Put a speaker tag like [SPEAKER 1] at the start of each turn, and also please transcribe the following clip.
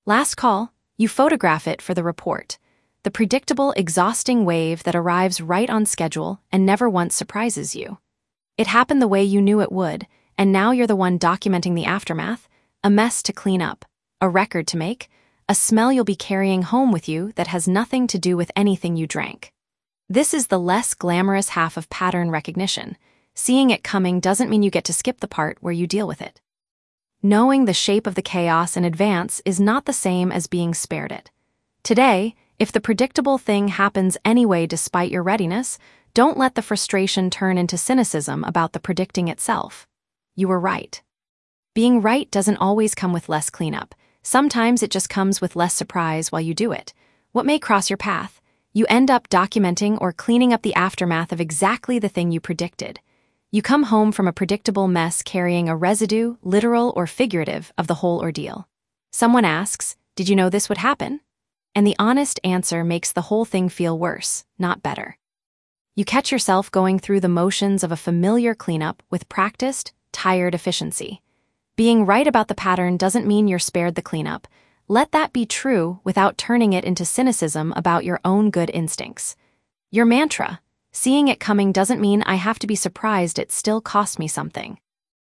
[SPEAKER 1] Last call, you photograph it for the report. The predictable, exhausting wave that arrives right on schedule and never once surprises you. It happened the way you knew it would, and now you're the one documenting the aftermath, a mess to clean up, a record to make, a smell you'll be carrying home with you that has nothing to do with anything you drank. This is the less glamorous half of pattern recognition. Seeing it coming doesn't mean you get to skip the part where you deal with it. Knowing the shape of the chaos in advance is not the same as being spared it. Today, if the predictable thing happens anyway despite your readiness, don't let the frustration turn into cynicism about the predicting itself. You were right. Being right doesn't always come with less cleanup. Sometimes it just comes with less surprise while you do it. What may cross your path? You end up documenting or cleaning up the aftermath of exactly the thing you predicted. You come home from a predictable mess carrying a residue, literal or figurative, of the whole ordeal. Someone asks, "Did you know this would happen?" And the honest answer makes the whole thing feel worse, not better. You catch yourself going through the motions of a familiar cleanup with practiced, tired efficiency. Being right about the pattern doesn't mean you're spared the cleanup. Let that be true without turning it into cynicism about your own good instincts. Your mantra, seeing it coming doesn't mean I have to be surprised it still cost me something.